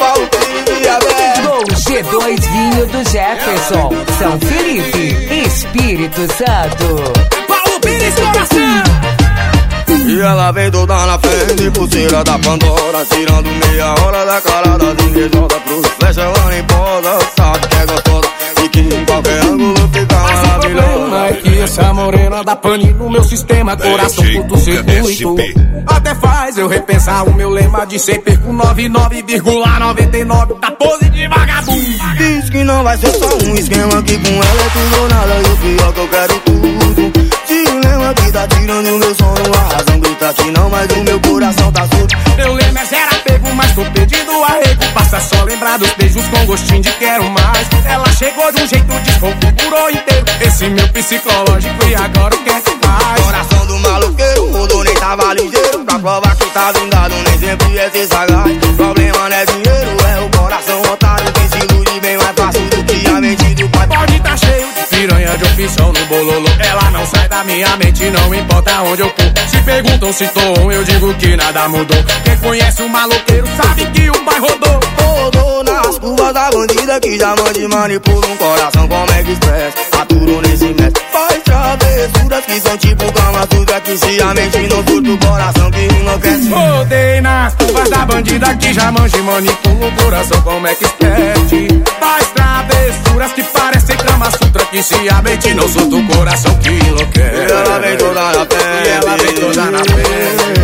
Paulo Pires e a Bé. Gol G2 Vinho do Jefferson, São Felipe, Espírito Santo. Paulo Pires, coração! E ela vem toda na frente, pulseira da Pandora, tirando meia hora da cara das invejosas. Pro flecha ela nem posa, sabe que é gostosa e que em qualquer ângulo fica maravilhosa. O problema é que essa morena dá pane no meu sistema, coração curto-circuito. Até faz eu repensar o meu lema de ser perco 99,99 da pose de vagabundo. Diz que não vai ser só um esquema, que com ela é tudo ou nada, e o pior que eu quero tudo. Dilema que tá tirando meu sono, a razão grita que não, mas o meu coração tá solto. Meu lema é zero apego, mas tô pedindo arrego. Passa só lembrar dos beijos com gostinho de quero mais. Ela chegou de um jeito, desconfigurou inteiro esse meu psicológico e agora o que é que faz? Coração do maloqueiro, mudou, nem tava ligeiro. Pra provar que tá vingado, nem sempre é ser sagaz. Problema não é dinheiro, é o coração otário. Quem se ilude bem mais fácil do que a mente do pai. Pode tá cheio de piranha de opção no bololô. Ela não sai da minha mente, não importa onde eu for. Se perguntam se tô on, eu digo que nada mudou. Quem conhece o maloqueiro sabe que o pai rodou. Rodou nas curvas da bandida que já mande manipula um coração como é que expressa. Aturou nesse mestre, faz travessuras que são tipo cama suja, que se a mente não surta o coração que enlouquece. Rodei nas curvas da bandida que já manja e manipula o coração como é que experte. Faz travessuras que parecem Kama Sutra, que se a mente não surta o coração que enlouquece. E ela vem toda na frente, e ela vem toda na frente.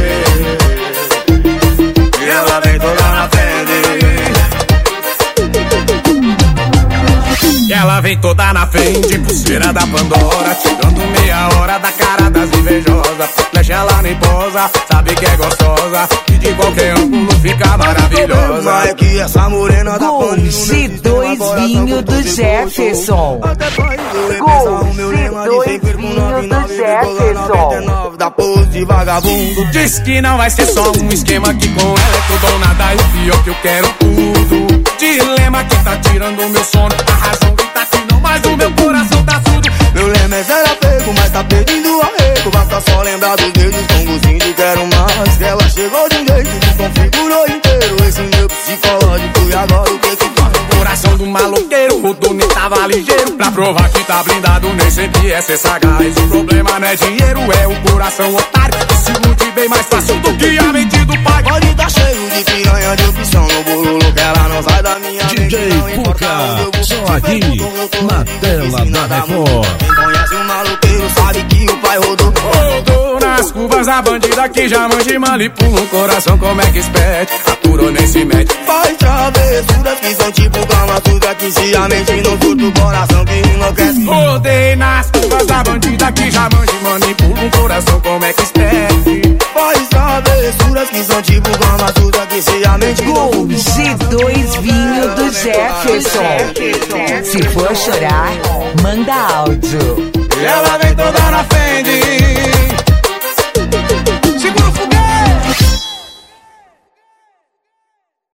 E ela vem toda na frente. Ela vem toda na frente, pulseira da Pandora, tirando meia hora da cara das invejosas. Flecha ela nem posa, sabe que é gostosa e de qualquer ângulo fica maravilhosa. É que essa morena da Gol G2 Vinho do Jefferson. Gol G2 Vinho do Jefferson. Da pose de vagabundo. Diz que não vai ser só um esquema, que com ela é tudo ou nada, e o pior que eu quero tudo. Dilema que tá tirando o meu sono, a razão que tá aqui não, mas o meu coração tá surdo. Meu lema é zero apego, mas tá pedindo arrego. Basta só lembrar dos dedos com gostinho de quero mais. Que ela chegou de um jeito, desconfigurou inteiro esse meu psicológico, e agora o que que faz? Coração do maloqueiro, rodou, nem tava ligeiro. Pra provar que tá blindado, nem sempre é ser sagaz. O problema não é dinheiro, é o coração otário, que se ilude bem mais fácil do que a mente do pai. Pode tá cheio de piranha de opção no bololo, que ela não sai da minha DJ Cuca, só aqui na tela da Record. Quem conhece o maloqueiro sabe que o pai rodou. Rodou nas curvas a bandida que já manja e manipula um coração como é que experte. Aturou nem se mete, faz travessuras que são tipo cama suja, que se a mente não surta o coração que enlouquece. Rodei nas curvas da bandida que já manja e manipula um coração como é que experte. Faz travessuras que são tipo cama suja, que se a mente não Gol G2 Vinho do Jefferson. Se for chorar, manda áudio. E ela vem toda na frente.